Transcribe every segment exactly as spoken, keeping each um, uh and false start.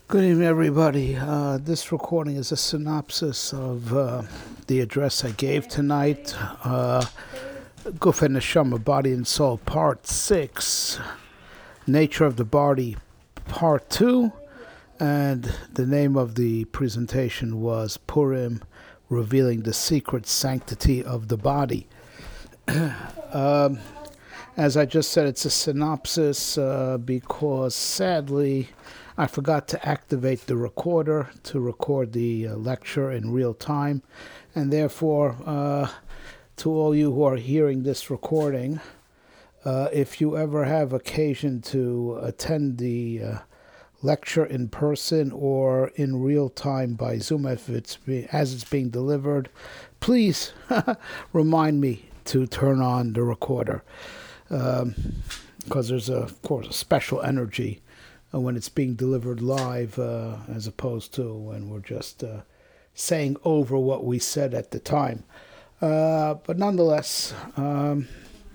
Good evening, everybody. Uh, this recording is a synopsis of uh, the address I gave tonight. Uh, Guf and Neshama, Body and Soul, Part six. Nature of the Body, Part two. And the name of the presentation was Purim, Revealing the Secret Sanctity of the Body. um, as I just said, it's a synopsis uh, because, sadly, I forgot to activate the recorder to record the uh, lecture in real time, and therefore, uh, to all you who are hearing this recording, uh, if you ever have occasion to attend the uh, lecture in person or in real time by Zoom, if it's be, as it's being delivered, please remind me to turn on the recorder, because um, there's, a, of course, a special energy when it's being delivered live uh, as opposed to when we're just uh, saying over what we said at the time. Uh, but nonetheless, um,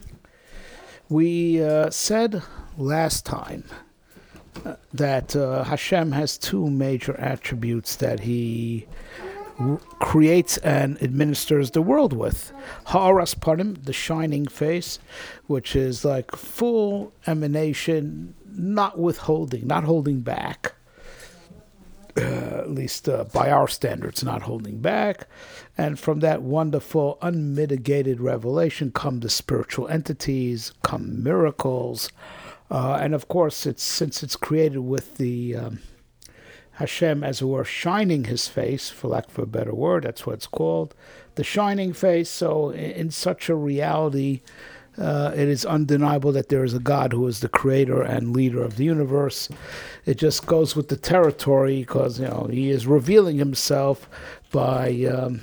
we uh, said last time uh, that uh, Hashem has two major attributes that he r- creates and administers the world with. Ha'aras panim, the shining face, which is like full emanation, not withholding, not holding back, uh, at least uh, by our standards, not holding back. And from that wonderful, unmitigated revelation come the spiritual entities, come miracles. Uh, and of course, it's since it's created with the um, Hashem, as it were, shining his face, for lack of a better word, that's what it's called, the shining face. So in, in such a reality, Uh, it is undeniable that there is a God who is the creator and leader of the universe. It just goes with the territory because, you know, he is revealing himself by um,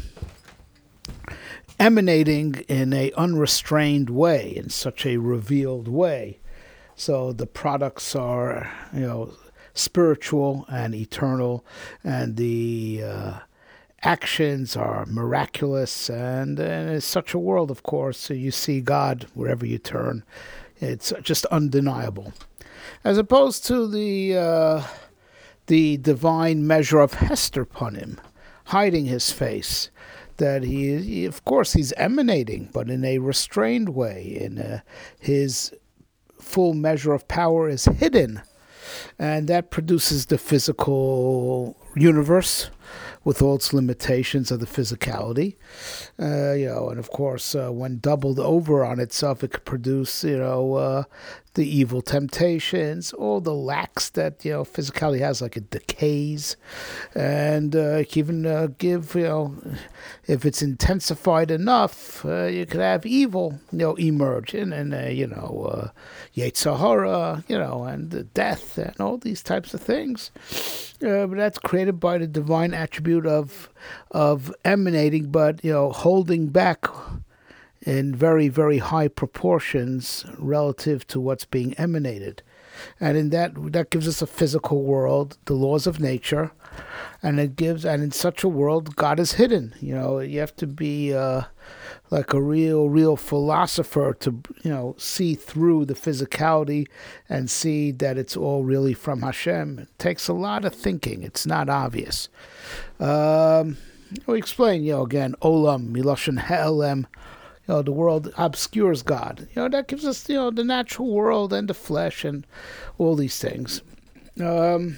emanating in a unrestrained way, in such a revealed way. So the products are, you know, spiritual and eternal, and the uh, actions are miraculous, and, and it's such a world, of course. So you see God wherever you turn. It's just undeniable, as opposed to the uh, the divine measure of Hester Panim, hiding his face. That he, he, of course, he's emanating, but in a restrained way. In a, his full measure of power is hidden, and that produces the physical universe with all its limitations of the physicality, uh, you know, and of course, uh, when doubled over on itself, it could produce, you know, uh, the evil temptations, all the lacks that, you know, physicality has, like it decays, and uh, it can even uh, give, you know, if it's intensified enough, uh, you could have evil, you know, emerge, and, and uh, you know, uh, Yetzer Hara, you know, and uh, death, and all these types of things. Uh, but that's created by the divine attribute of of emanating, but, you know, holding back in very, very high proportions relative to what's being emanated. And in that, that gives us a physical world, the laws of nature, and it gives, and in such a world, God is hidden. You know, you have to be uh, like a real, real philosopher to, you know, see through the physicality and see that it's all really from Hashem. It takes a lot of thinking. It's not obvious. Um, we explain, you know, again, Olam, Miloshen Ha'elem, you know, the world obscures God. You know, that gives us, you know, the natural world and the flesh and all these things. Um,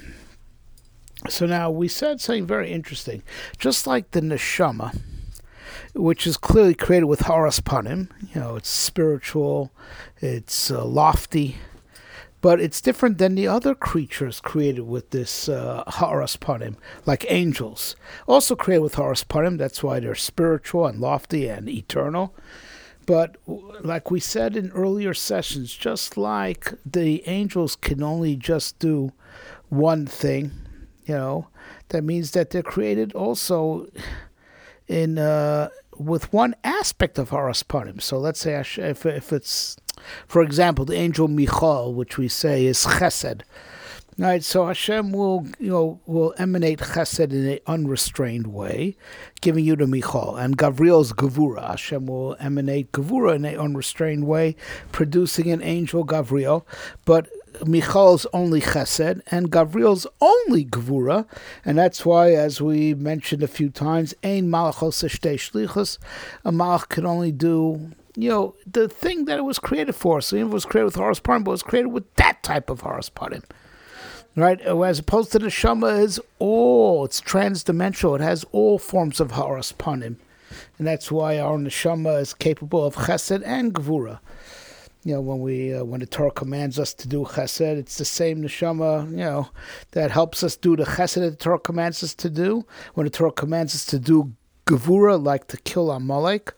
so now we said something very interesting. Just like the neshama, which is clearly created with Haras Panim, you know, it's spiritual, it's uh, lofty, but it's different than the other creatures created with this uh, Haras Panim, like angels. Also created with Haras Panim, that's why they're spiritual and lofty and eternal. But like we said in earlier sessions, just like the angels can only just do one thing, you know, that means that they're created also in uh, with one aspect of Haras Panim. So let's say if, if it's, for example, the angel Michal, which we say is Chesed. Right, so Hashem will, you know, will emanate Chesed in an unrestrained way, giving you the Michal, and Gavriel's Gevura. Hashem will emanate Gevura in an unrestrained way, producing an angel Gavriel. But Michal's only Chesed and Gavriel's only Gvura, and that's why, as we mentioned a few times, Ein Malachos Shtei Shlichus, a Malach can only do, you know, the thing that it was created for. So it was created with Horos Parim, but it was created with that type of Horos Parim. Right? As opposed to the Neshama is all, it's transdimensional, it has all forms of Horos Parim. And that's why our Neshama is capable of Chesed and Gvura. You know, when we uh, when the Torah commands us to do Chesed, it's the same Neshama, you know, that helps us do the Chesed that the Torah commands us to do. When the Torah commands us to do Gevura, like to kill Amalek,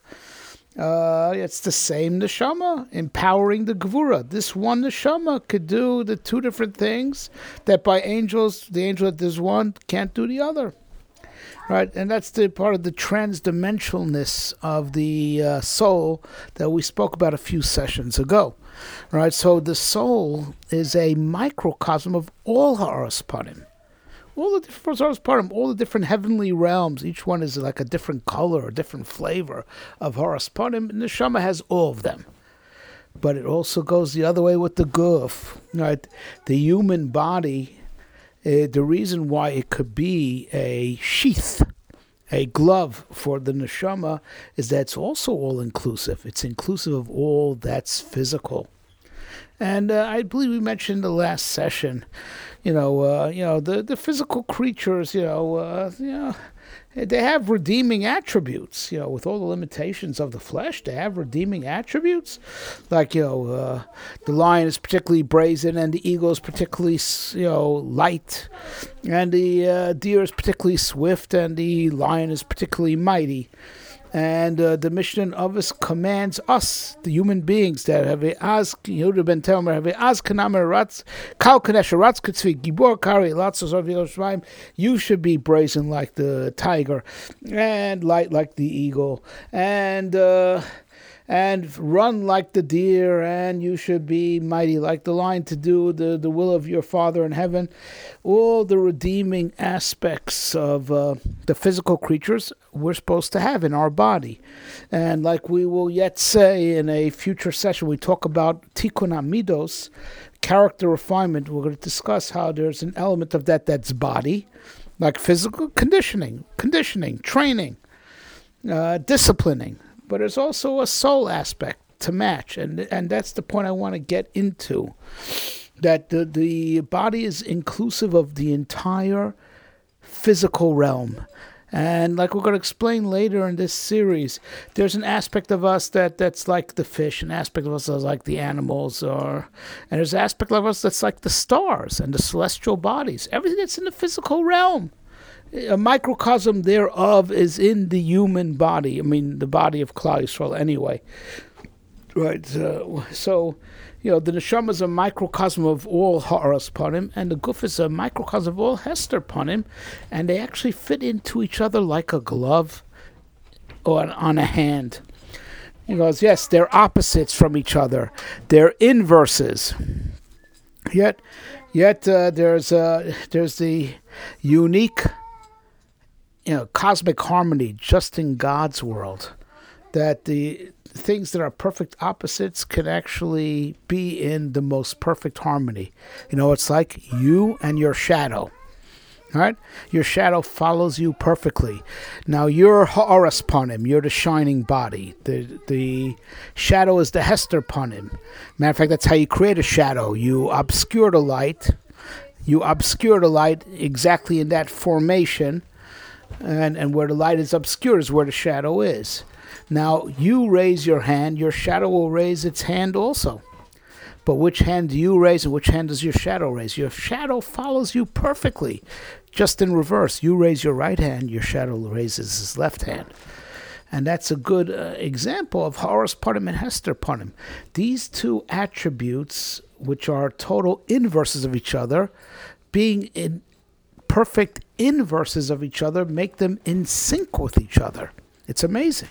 uh, it's the same Neshama empowering the Gevura. This one Neshama could do the two different things that by angels, the angel that does one can't do the other. Right, and that's the part of the transdimensionalness of the uh, soul that we spoke about a few sessions ago. Right, so the soul is a microcosm of all Horos Parim. All the different Horos Parim, all the different heavenly realms, each one is like a different color, a different flavor of Horos Parim, and the Neshama has all of them. But it also goes the other way with the Guf. Right, the human body. Uh, the reason why it could be a sheath, a glove for the neshama, is that it's also all-inclusive. It's inclusive of all that's physical. And uh, I believe we mentioned in the last session, you know, uh, you know, the, the physical creatures, you know, uh, you know, they have redeeming attributes, you know, with all the limitations of the flesh, they have redeeming attributes. Like, you know, uh, the lion is particularly brazen and the eagle is particularly, you know, light. And the uh, deer is particularly swift and the lion is particularly mighty. And uh, the Mishnah of us commands us, the human beings, that have a az Yehuda ben Telmer have a az kanamer ratz kal kanesh ratz katzvi gibor kari latzos of Yerushalayim. You should be brazen like the tiger, and light like the eagle, and uh, and run like the deer, and you should be mighty like the lion to do the, the will of your Father in heaven. All the redeeming aspects of uh, the physical creatures we're supposed to have in our body. And like we will yet say in a future session, we talk about tikkun hamidos, character refinement. We're going to discuss how there's an element of that that's body, like physical conditioning, conditioning, training, uh, disciplining. But there's also a soul aspect to match, and and that's the point I want to get into, that the, the body is inclusive of the entire physical realm. And like we're going to explain later in this series, there's an aspect of us that, that's like the fish, an aspect of us that's like the animals, or and there's an aspect of us that's like the stars and the celestial bodies, everything that's in the physical realm. A microcosm thereof is in the human body. I mean, the body of Klal Yisrael anyway. Right. Uh, so, you know, the neshama is a microcosm of all Horos Parim, and the guf is a microcosm of all Hester Parim, and they actually fit into each other like a glove or on a hand. He goes, yes, they're opposites from each other. They're inverses. Yet, yet uh, there's uh, there's the unique, you know, cosmic harmony just in God's world, that the things that are perfect opposites can actually be in the most perfect harmony. You know, it's like you and your shadow. Right? Your shadow follows you perfectly. Now you're Ha'aras Panim, you're the shining body. The the shadow is the Hester Panim. Matter of fact, that's how you create a shadow. You obscure the light. You obscure the light exactly in that formation. And, and where the light is obscured is where the shadow is. Now, you raise your hand, your shadow will raise its hand also. But which hand do you raise and which hand does your shadow raise? Your shadow follows you perfectly. Just in reverse, you raise your right hand, your shadow raises his left hand. And that's a good uh, example of Horos Parim and Hester Parim. These two attributes, which are total inverses of each other, being in perfect inverses of each other, make them in sync with each other. It's amazing.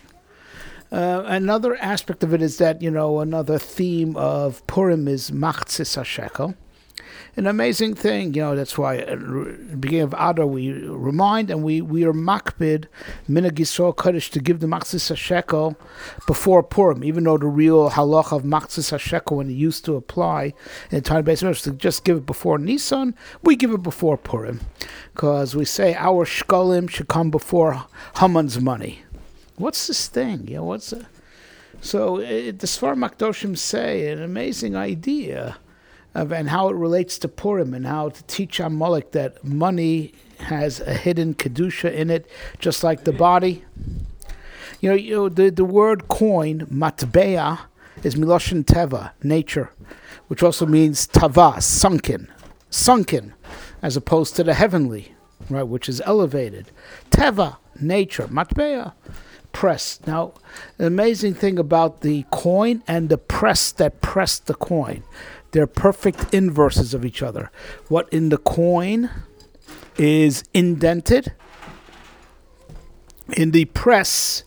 Uh, another aspect of it is that, you know, another theme of Purim is Machzis HaShekel. an amazing thing. You know, that's why at the beginning of Adar we remind and we, we are makbid minhag Yisrael Kodesh to give the Machzis HaShekel before Purim, even though the real halacha of Machzis HaShekel when it used to apply in the time of Beis Midrash to just give it before Nisan, we give it before Purim. Because we say our shkolim should come before Haman's money. What's this thing? You know, what's it? So it, the Sfar Makdoshim say an amazing idea of and how it relates to Purim and how to teach Amalek that money has a hidden kedusha in it, just like the body. You know, you know the the word coin matbeah is miloshin teva, nature, which also means tava, sunken, sunken, as opposed to the heavenly, right, which is elevated. Teva, nature, matbeah. Press. Now, the amazing thing about the coin and the press that pressed the coin, they're perfect inverses of each other. What in the coin is indented, in the press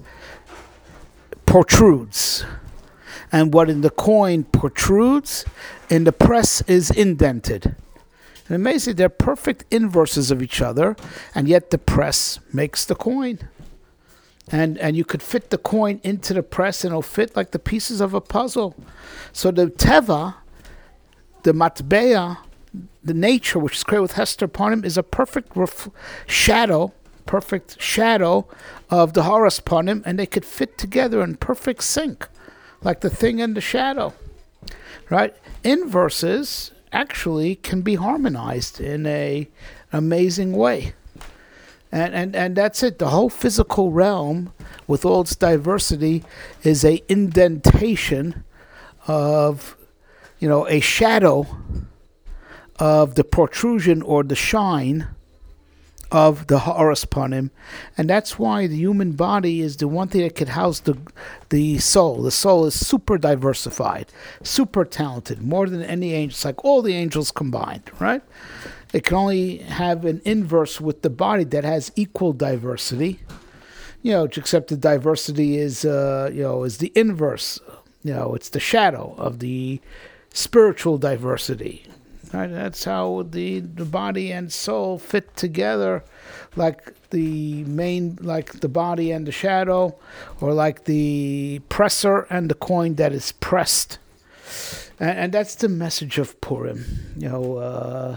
protrudes. And what in the coin protrudes, in the press is indented. And amazing, they're perfect inverses of each other, and yet the press makes the coin. And and you could fit the coin into the press and it'll fit like the pieces of a puzzle. So the teva, the matbeah, the nature which is created with Hester upon him is a perfect ref- shadow, perfect shadow of the Horus upon him, and they could fit together in perfect sync, like the thing and the shadow. Right? Inverses actually can be harmonized in a amazing way. And, and and that's it. The whole physical realm, with all its diversity, is a indentation of, you know, a shadow of the protrusion or the shine of the Ha'aras Panim. And that's why the human body is the one thing that could house the the soul. The soul is super diversified, super talented, more than any angel. It's like all the angels combined, right? It can only have an inverse with the body that has equal diversity, you know, except the diversity is, uh, you know, is the inverse. You know, it's the shadow of the spiritual diversity. Right? That's how the, the body and soul fit together, like the main, like the body and the shadow, or like the presser and the coin that is pressed. And, and that's the message of Purim, you know. Uh,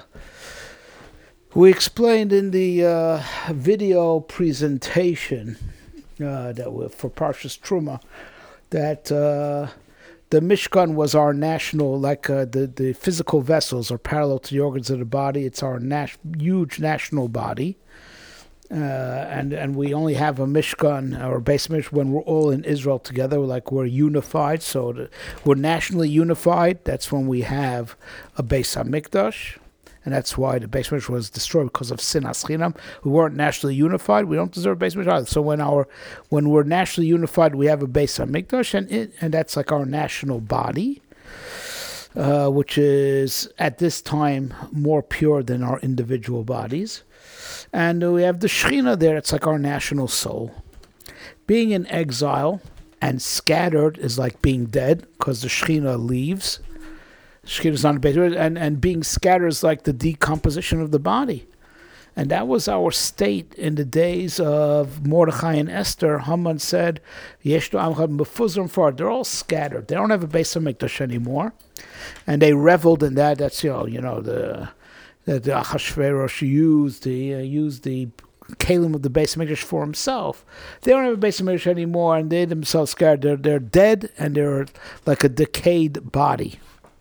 We explained in the uh, video presentation uh, that we, for Parshas Truma that uh, the Mishkan was our national, like uh, the, the physical vessels are parallel to the organs of the body. It's our nas- huge national body. Uh, and, and we only have a Mishkan, or Beis Midrash, when we're all in Israel together, like we're unified. So the, we're nationally unified. That's when we have a Beis HaMikdash. And that's why the Beis Midrash was destroyed, because of Sinas Chinam. We weren't nationally unified. We don't deserve Beis Midrash either. So when our when we're nationally unified, we have a Beis HaMikdash, and it, and that's like our national body, uh, which is at this time more pure than our individual bodies. And uh, we have the Shekhinah there. It's like our national soul. Being in exile and scattered is like being dead, because the Shekhinah leaves. Shekhinah's not a base, and, and being scattered is like the decomposition of the body. And that was our state in the days of Mordechai and Esther. Haman said, Yeshnu Amchad Mefuzrim Far. They're all scattered. They don't have a Beis HaMikdash anymore. And they reveled in that. That's, you know, you know the, the, the Achashverosh used the, uh, used the Kalim of the Beis HaMikdash for himself. They don't have a Beis HaMikdash anymore, and they themselves scattered. They're, they're dead, and they're like a decayed body.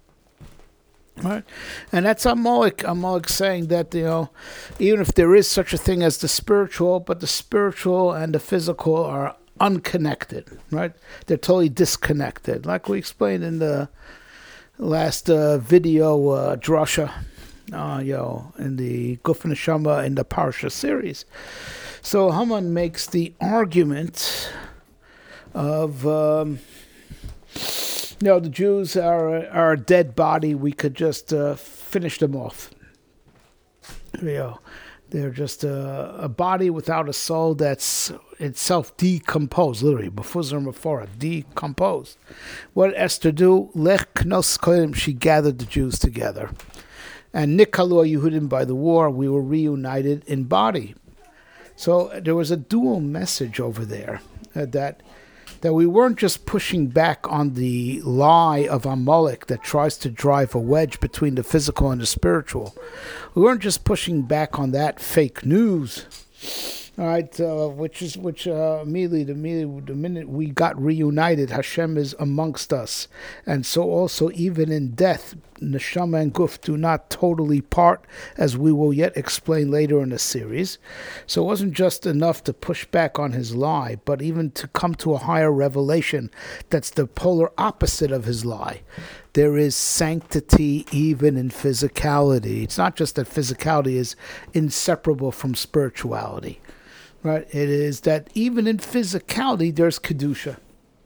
Right, and that's Amalek. Amalek saying that, you know, even if there is such a thing as the spiritual, but the spiritual and the physical are unconnected. Right, they're totally disconnected, like we explained in the last uh, video uh, drasha, uh, you know, in the Guf Neshama in the Parsha series. So Haman makes the argument of. Um, You know, the Jews are, are a dead body. We could just uh, finish them off. You know, they're just a, a body without a soul that's itself decomposed, literally. Befuzar Mephora, decomposed. What did Esther do? Lech Knos Kolim, she gathered the Jews together. and Nikalu Yehudim by the war, we were reunited in body. So there was a dual message over there, uh, that that we weren't just pushing back on the lie of Amalek that tries to drive a wedge between the physical and the spiritual. We weren't just pushing back on that fake news, all right, uh, which is which uh, immediately, the, immediately, the minute we got reunited, Hashem is amongst us. And so also, even in death, Neshama and Guf do not totally part, as we will yet explain later in the series. So it wasn't just enough to push back on his lie, but even to come to a higher revelation that's the polar opposite of his lie. There is sanctity even in physicality. It's not just that physicality is inseparable from spirituality, right? It is that even in physicality, there's Kedusha.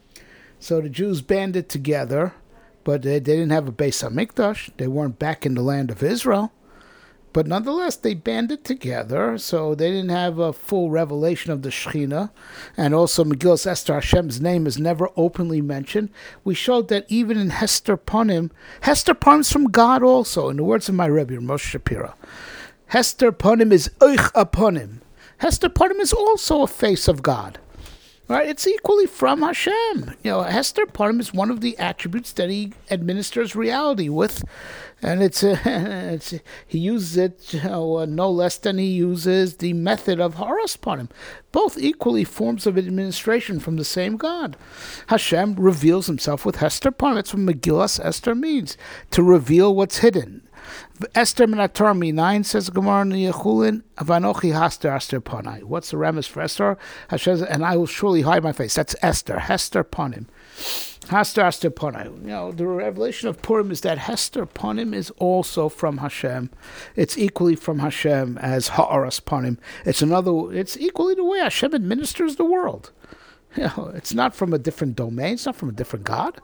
So the Jews banded together, but they, they didn't have a Beis HaMikdash. They weren't back in the land of Israel. But nonetheless, they banded together, so they didn't have a full revelation of the Shekhinah. And also, Megillas Esther, Hashem's name is never openly mentioned. We showed that even in Hester Panim, Hester Panim is from God also, in the words of my Rebbe, Moshe Shapiro. Hester Panim is Oich Apanim. Hester Panim is also a face of God. Right, it's equally from Hashem. You know, Hester Panim is one of the attributes that he administers reality with, and it's, uh, it's he uses it you know, uh, no less than he uses the method of Haras Panim. Both equally forms of administration from the same God. Hashem reveals himself with Hester Panim. That's what Megillas Esther means, to reveal what's hidden. Esther Minator Minayin, says Gemara in Yechulin, Vanochi Haster Esther Panai. What's the remes for Esther? Hashem, and I will surely hide my face. That's Esther, Hester Panim. Haster Esther Panai. You know, the revelation of Purim is that Hester Panim is also from Hashem. It's equally from Hashem as Ha'aras Panim. It's another. It's equally the way Hashem administers the world. You know, it's not from a different domain. It's not from a different God.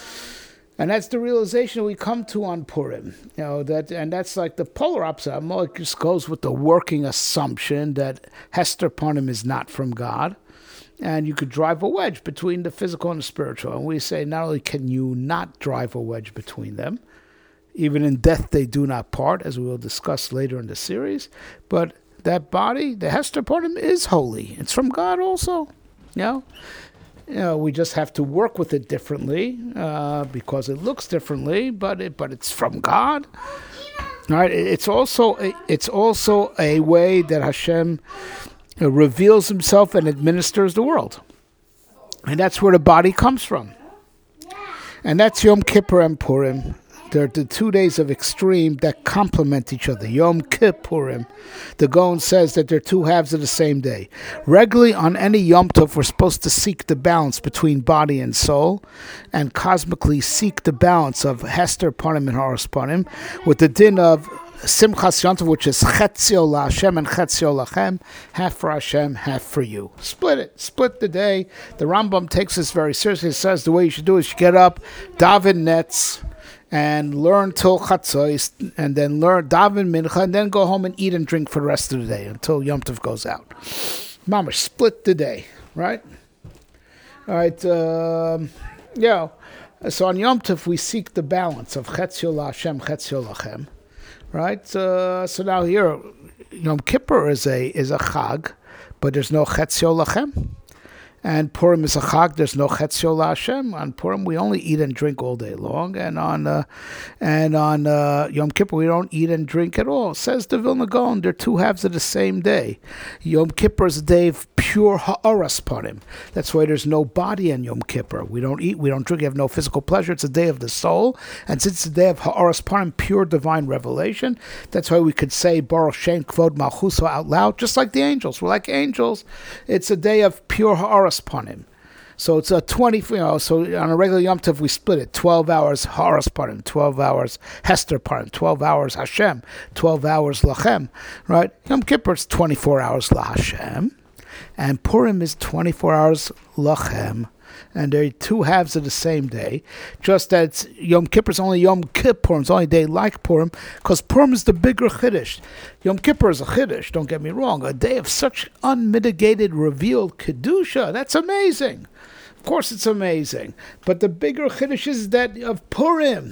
And that's the realization we come to on Purim, you know, that, and that's like the polar opposite. Amalek just goes with the working assumption that Hester Panim is not from God, and you could drive a wedge between the physical and the spiritual. And we say not only can you not drive a wedge between them, even in death they do not part, as we will discuss later in the series, but that body, the Hester Panim, is holy. It's from God also, you know. You know, we just have to work with it differently uh, because it looks differently, but it, but it's from God. All right. It's also a, it's also a way that Hashem uh, reveals Himself and administers the world, and that's where the body comes from. And that's Yom Kippur and Purim. They're the two days of extreme that complement each other. Yom Kippurim. The Gaon says that they're two halves of the same day. Regularly on any Yom Tov, we're supposed to seek the balance between body and soul, and cosmically seek the balance of Hester Panim and Haras Panim, with the din of Simchas Yom Tov, which is Chetzio LaHashem and Chetzio Lachem, half for Hashem, half for you. Split it. Split the day. The Rambam takes this very seriously. He says the way you should do is you get up, daven nets, and learn till Chatzos, and then learn daven mincha, and then go home and eat and drink for the rest of the day until Yom Tov goes out. Mama, split the day, right? All right, um, yeah. So on Yom Tov we seek the balance of Chetzio LaHashem, Chetzio Lachem, right? Uh, so now here, Yom Kippur is a is a Chag, but there's no Chetzio Lachem. And Purim is a Chag. There's no Chetzio LaHashem. On Purim, we only eat and drink all day long, and on uh, and on uh, Yom Kippur, we don't eat and drink at all. Says the Vilna Gaon, they're two halves of the same day. Yom Kippur is a day of pure Ha'aras Panim. That's why there's no body on Yom Kippur. We don't eat, we don't drink, we have no physical pleasure. It's a day of the soul, and since it's a day of Ha'aras Panim, pure divine revelation, that's why we could say Baruch Shem Kvod Malchuso out loud, just like the angels. We're like angels. It's a day of pure Ha'aras Panim. So it's a twenty, you know, so on a regular Yom Tov we split it, twelve hours Haras Panim, twelve hours Hester Panim, twelve hours Hashem, twelve hours Lachem, right? Yom Kippur is twenty-four hours LaHashem, and Purim is twenty-four hours Lachem, and they're two halves of the same day, just as Yom Kippur is only Yom Kippur, it's only a day like Purim, because Purim is the bigger Chiddush. Yom Kippur is a Chiddush, don't get me wrong, a day of such unmitigated, revealed Kedusha, that's amazing. Of course it's amazing, but the bigger Chiddush is that of Purim.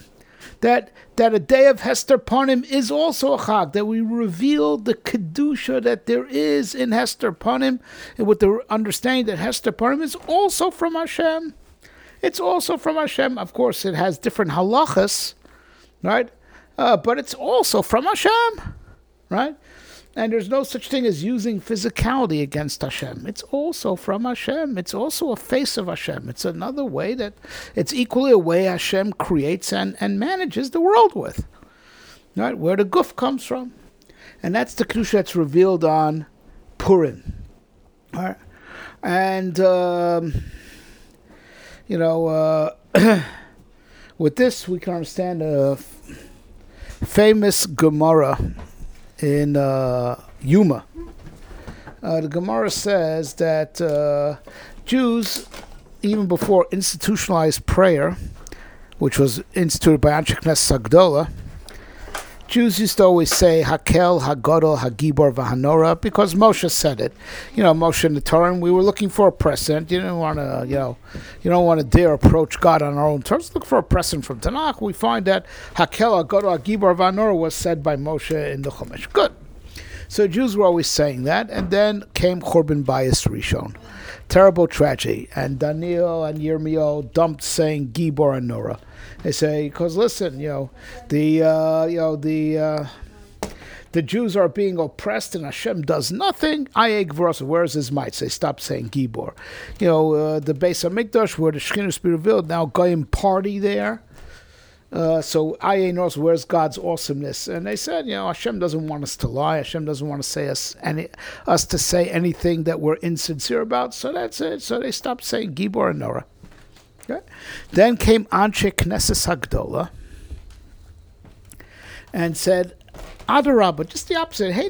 That that a day of Hester Panim is also a Chag, that we reveal the Kedusha that there is in Hester Panim, and with the understanding that Hester Panim is also from Hashem. It's also from Hashem. Of course, it has different halachas, right? Uh, but it's also from Hashem, right? And there's no such thing as using physicality against Hashem. It's also from Hashem. It's also a face of Hashem. It's another way that, it's equally a way Hashem creates and, and manages the world with, right? Where the guf comes from. And that's the Kedusha that's revealed on Purim. All right? And, um, you know, uh, with this we can understand a f- famous Gemara in uh, Yuma. Uh, the Gemara says that uh, Jews, even before institutionalized prayer, which was instituted by Anshe Knesset Hagdola, Jews used to always say Hakel, Hagodol, Hagibor, Vahanora, because Moshe said it. You know, Moshe in the Torah, and we were looking for a precedent. You don't want to, you know, you don't want to dare approach God on our own terms. Look for a precedent from Tanakh. We find that Hakel, Hagodol, Hagibor, Vahanora was said by Moshe in the Chumash. Good. So Jews were always saying that, and then came Churban Bayis Rishon. Terrible tragedy. And Daniel and Yirmiyahu dumped saying Gibor and Nora. They say, because listen, you know, the uh, you know the uh, the Jews are being oppressed and Hashem does nothing. Ayeg V'rosa, where's his might? Say, stop saying Gibor. You know, uh, the Beis HaMikdash, where the Shekhinah is revealed, now Goyim party there. Uh, so Ayeg knows where's God's awesomeness, and they said, you know, Hashem doesn't want us to lie. Hashem doesn't want to say us any us to say anything that we're insincere about. So that's it. So they stopped saying Gibor and Nora. Okay. Then came Anshe Knesset Hagdola and said, Adarabah, just the opposite. Hey,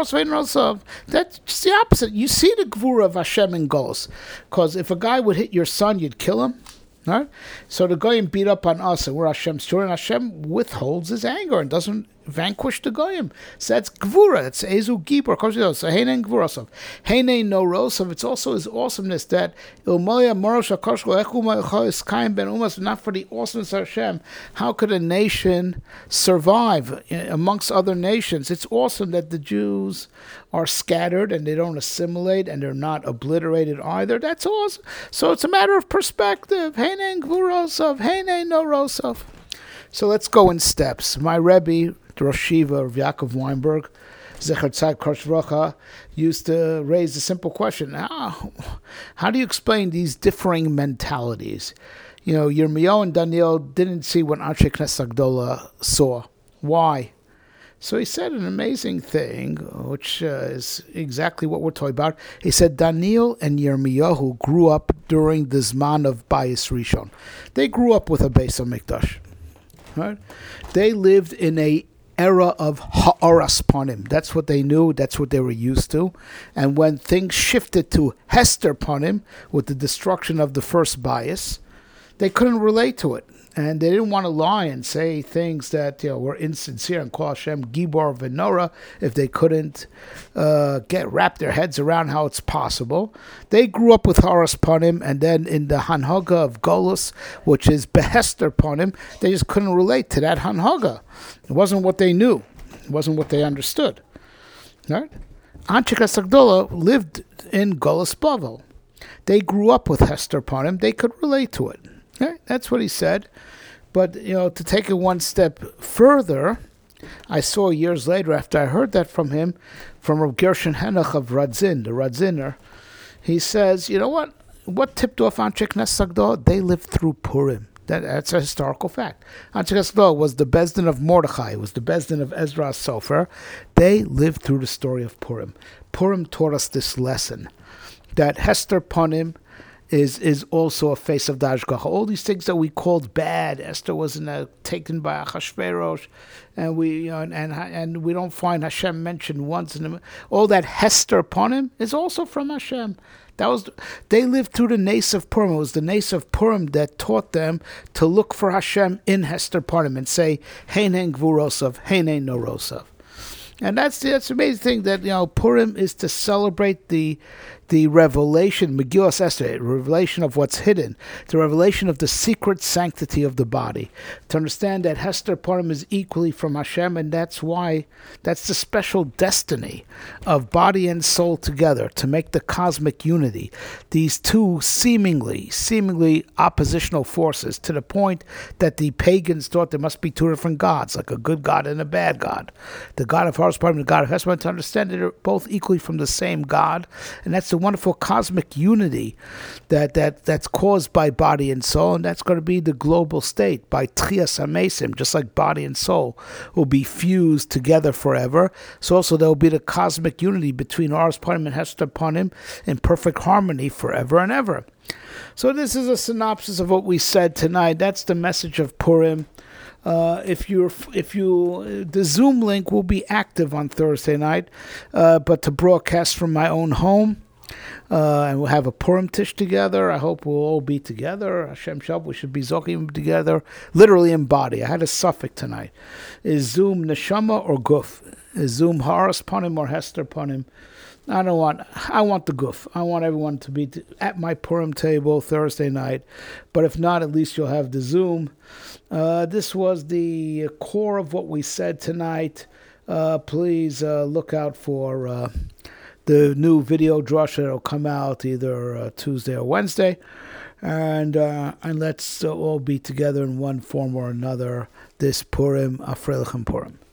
that's just the opposite. You see the Gvura of Hashem in Golos. Because if a guy would hit your son, you'd kill him. Right? So the Goyim beat up on us, and we're Hashem's children. Hashem withholds his anger and doesn't vanquish the Goyim. So that's Gvura. That's Ezu Gibor. So Heine Gvurosov. Heine no Rosov. It's also his awesomeness that Ilmoya Morosh HaKoshko Echuma is Kaim Ben Umas, not for the awesomeness of Hashem. How could a nation survive amongst other nations? It's awesome that the Jews are scattered and they don't assimilate and they're not obliterated either. That's awesome. So it's a matter of perspective. Heine Gvurosov. Heine no Rosov. So let's go in steps. My Rebbe, the Rosh Yeshiva of Yaakov Weinberg, Zecher Tzad Kosh V'rocha, used to raise a simple question. How, how do you explain these differing mentalities? You know, Yirmiyahu and Daniel didn't see what Anshe Knesset Hagdola saw. Why? So he said an amazing thing, which uh, is exactly what we're talking about. He said Daniel and Yirmiyahu grew up during the Zman of Bayis Rishon. They grew up with a Beis HaMikdash. Right? They lived in a era of ha'aras panim. That's what they knew. That's what they were used to. And when things shifted to Hester panim, with the destruction of the first bias, they couldn't relate to it. And they didn't want to lie and say things that, you know, were insincere and call Hashem Gibor V'Nora if they couldn't uh, get wrap their heads around how it's possible. They grew up with Haras Panim, and then in the Hanhaga of Golus, which is Behester Panim, they just couldn't relate to that Hanhaga. It wasn't what they knew. It wasn't what they understood. Right? Anshe Knesset Hagdola lived in Golus Bavel. They grew up with Hester Panim. They could relate to it. Okay, that's what he said. But, you know, to take it one step further, I saw years later, after I heard that from him, from Rav Gershon Henoch of Radzin, the Radziner, he says, you know what? What tipped off Anshe Knesset Hagdola? They lived through Purim. That, that's a historical fact. Anshe Knesset Hagdola was the Bezdin of Mordechai. It was the Bezdin of Ezra Sofer. They lived through the story of Purim. Purim taught us this lesson, that Hester Panim is is also a face of the Hashgacha. All these things that we called bad. Esther was in a, taken by Achashverosh, and we you know, and, and and we don't find Hashem mentioned once in the, all that Hester upon him is also from Hashem. That was they lived through the Nes of Purim. It was the Nes of Purim that taught them to look for Hashem in Hester Purim and say Heinen Gvurosov, Heinen Norosov. And that's the, that's the amazing thing, that, you know, Purim is to celebrate the, the revelation, Megillas Esther, revelation of what's hidden, the revelation of the secret sanctity of the body. To understand that Hester Purim is equally from Hashem, and that's why, that's the special destiny of body and soul together, to make the cosmic unity. These two seemingly, seemingly oppositional forces, to the point that the pagans thought there must be two different gods, like a good God and a bad God. The God of Horus Purim and the God of Hester Purim, to understand that they're both equally from the same God, and that's the wonderful cosmic unity that, that that's caused by body and soul, and that's going to be the global state by Tchias HaMesim, just like body and soul will be fused together forever. So also there will be the cosmic unity between Horus Purim and Hester Purim in perfect harmony forever and ever. So this is a synopsis of what we said tonight. That's the message of Purim. Uh, if you're, if you, the Zoom link will be active on Thursday night, uh, but to broadcast from my own home, uh, and we'll have a Purim Tish together. I hope we'll all be together. Hashem Shalom, we should be zoking together, literally in body. I had a suffix tonight. Is Zoom Neshama or Guf? Is Zoom Horus Purim or Hester Purim? I don't want, I want the goof. I want everyone to be t- at my Purim table Thursday night. But if not, at least you'll have the Zoom. Uh, this was the core of what we said tonight. Uh, please uh, look out for uh, the new video drasha that will come out either uh, Tuesday or Wednesday. And, uh, and let's uh, all be together in one form or another this Purim, Afreilchem Purim.